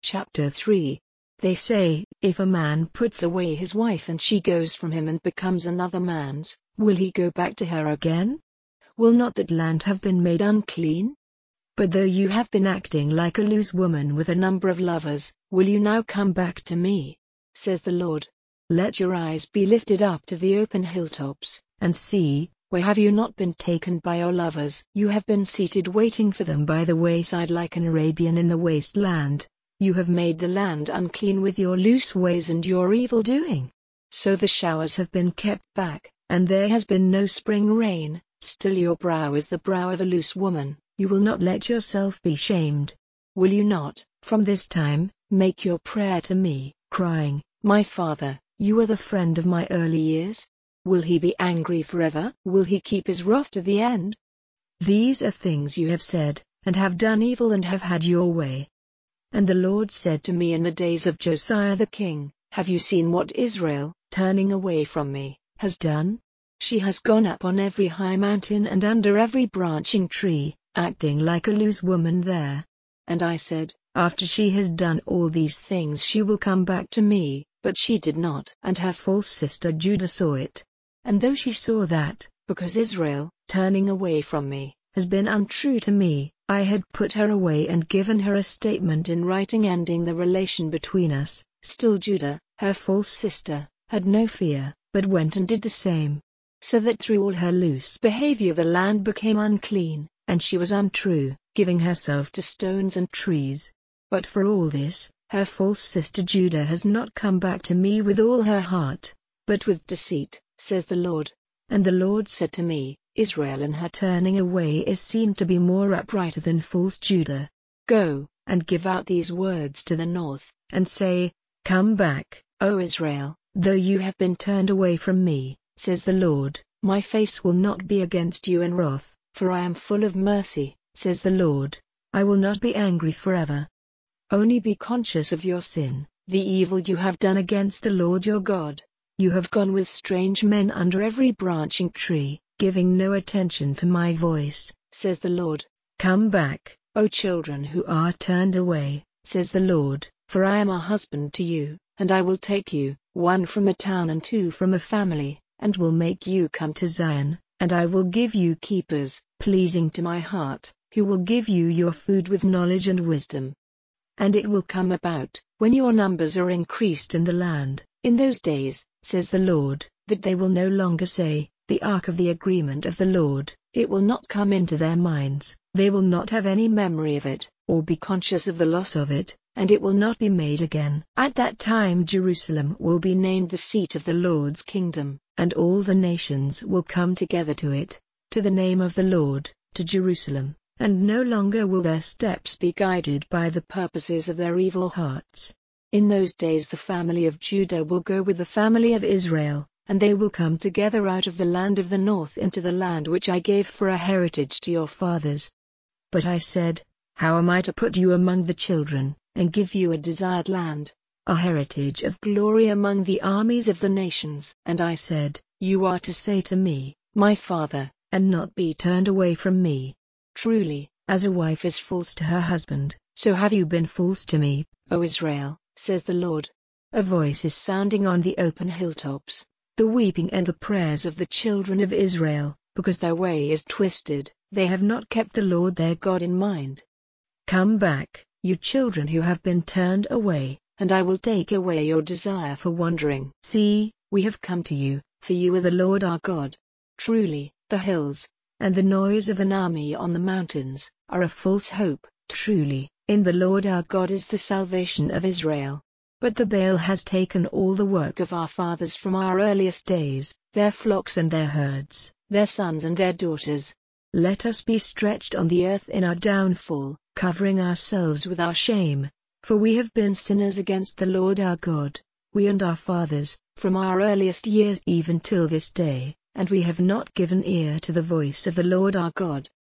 Chapter 3. They say, if a man puts away his wife and she goes from him and becomes another man's, will he go back to her again? Will not that land have been made unclean? But though you have been acting like a loose woman with a number of lovers, will you now come back to me? Says the Lord. Let your eyes be lifted up to the open hilltops, and see, where have you not been taken by your lovers? You have been seated waiting for them by the wayside like an Arabian in the wasteland. You have made the land unclean with your loose ways and your evil doing. So the showers have been kept back, and there has been no spring rain. Still your brow is the brow of a loose woman. You will not let yourself be shamed. Will you not, from this time, make your prayer to me, crying, My Father, you are the friend of my early years? Will he be angry forever? Will he keep his wrath to the end? These are things you have said, and have done evil and have had your way. And the Lord said to me in the days of Josiah the king, Have you seen what Israel, turning away from me, has done? She has gone up on every high mountain and under every branching tree, acting like a loose woman there. And I said, After she has done all these things she will come back to me, but she did not. And her false sister Judah saw it. And though she saw that, because Israel, turning away from me, has been untrue to me, I had put her away and given her a statement in writing ending the relation between us, still Judah, her false sister, had no fear, but went and did the same. So that through all her loose behavior the land became unclean, and she was untrue, giving herself to stones and trees. But for all this, her false sister Judah has not come back to me with all her heart, but with deceit, says the Lord. And the Lord said to me, Israel in her turning away is seen to be more upright than false Judah. Go, and give out these words to the north, and say, Come back, O Israel, though you have been turned away from me, says the Lord, my face will not be against you in wrath, for I am full of mercy, says the Lord. I will not be angry forever. Only be conscious of your sin, the evil you have done against the Lord your God. You have gone with strange men under every branching tree, giving no attention to my voice, says the Lord. Come back, O children who are turned away, says the Lord, for I am a husband to you, and I will take you, one from a town and two from a family, and will make you come to Zion, and I will give you keepers, pleasing to my heart, who will give you your food with knowledge and wisdom. And it will come about, when your numbers are increased in the land, in those days, says the Lord, that they will no longer say, The ark of the agreement of the Lord. It will not come into their minds, they will not have any memory of it, or be conscious of the loss of it, and it will not be made again. At that time Jerusalem will be named the seat of the Lord's kingdom, and all the nations will come together to it, to the name of the Lord, to Jerusalem, and no longer will their steps be guided by the purposes of their evil hearts. In those days the family of Judah will go with the family of Israel, and they will come together out of the land of the north into the land which I gave for a heritage to your fathers. But I said, How am I to put you among the children, and give you a desired land, a heritage of glory among the armies of the nations? And I said, You are to say to me, My Father, and not be turned away from me. Truly, as a wife is false to her husband, so have you been false to me, O Israel, says the Lord. A voice is sounding on the open hilltops, the weeping and the prayers of the children of Israel, because their way is twisted, they have not kept the Lord their God in mind. Come back, you children who have been turned away, and I will take away your desire for wandering. See, we have come to you, for you are the Lord our God. Truly, the hills, and the noise of an army on the mountains, are a false hope. Truly, in the Lord our God is the salvation of Israel. But the Baal has taken all the work of our fathers from our earliest days, their flocks and their herds, their sons and their daughters. Let us be stretched on the earth in our downfall, covering ourselves with our shame. For we have been sinners against the Lord our God, we and our fathers, from our earliest years even till this day, and we have not given ear to the voice of the Lord our God.